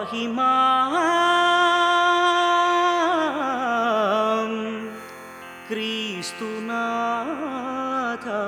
పాహి మాం క్రీస్తునాథా.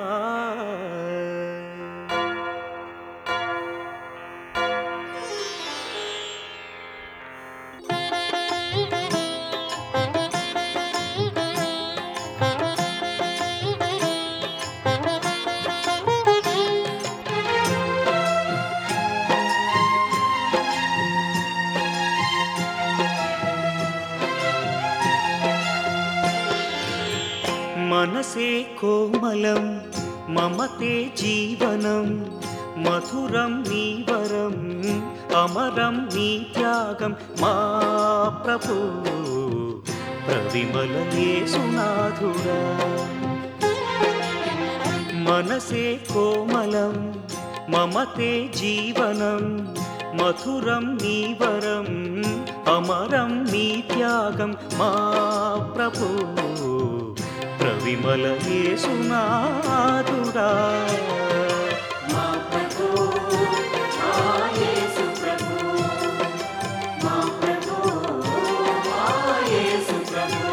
మనసే కోమలం మమతే జీవనం మధురం నీ వరం అమరం నీ త్యాగం మా ప్రభు ప్రవిమల యేసునాథుడా. మనసే కోమలం మమతే జీవనం మధురం నీ వరం అమరం నీ త్యాగం మా ప్రభు ప్రవిమల యేసునాథుడా. మా ప్రభు మా యేసు ప్రభు, మా ప్రభు మా యేసు ప్రభు.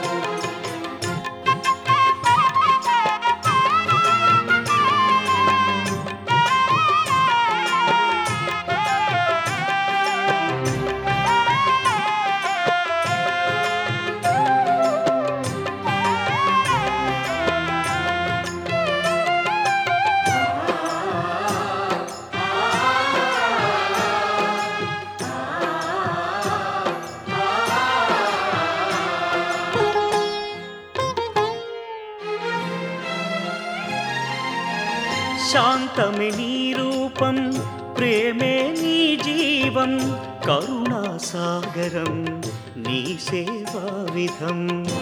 శాంతమే నీ రూపం ప్రేమే నీ జీవం కరుణాసాగరం నీ సేవా విధం.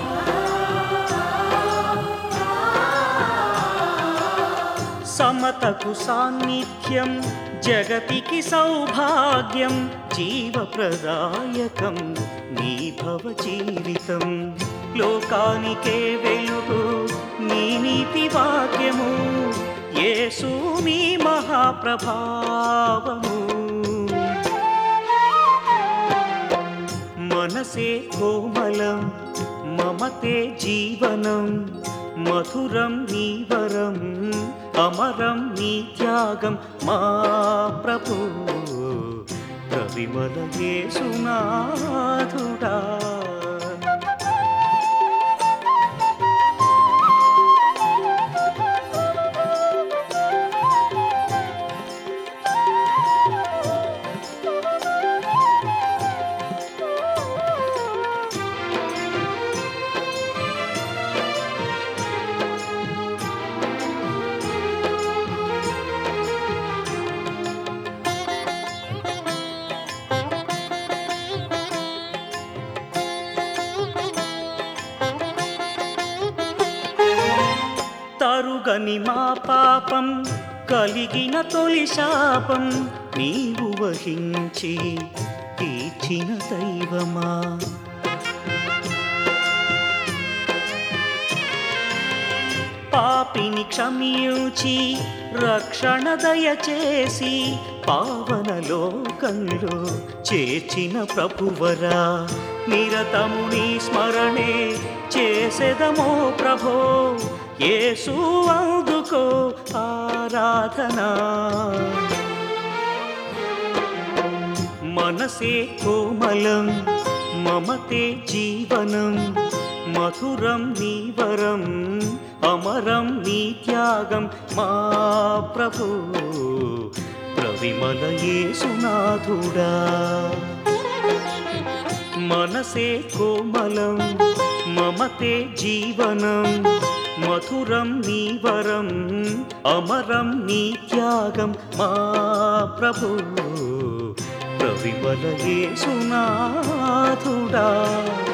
సమతకు సాన్నిధ్యం జగతికి సౌభాగ్యం జీవప్రదాయకం నీ భవ జీవితం. లోకానికే వెలుగు నీ నీతి వాక్యము యేసు నీ మహాప్రభావము. మనసే కోమలం మమతే జీవనం మధురం నీ వరం అమరం నీ త్యాగం మా ప్రభు ప్రవిమల యేసునాథుడా. తరుగని మా పాపం కలిగిన తొలి శాపం నీవు వహించి తీర్చిన దైవమా. పాపిని క్షమించి రక్షణ దయచేసి పావన లోకంలో చేర్చిన ప్రభువరా. నిరతము నీ స్మరణే చేసెదమో ప్రభో యేసు అందుకో ఆరాధనా. మనసే కోమలం మమతే జీవనం మధురం నీ వరం అమరం నీ త్యాగం మా ప్రభు ప్రవిమల యేసునాథుడా. మనసే కోమలం మమతే జీవనం మధురం నీ వరం అమరం నీ త్యాగం మా ప్రభు ప్రవిమల యేసునాథుడా.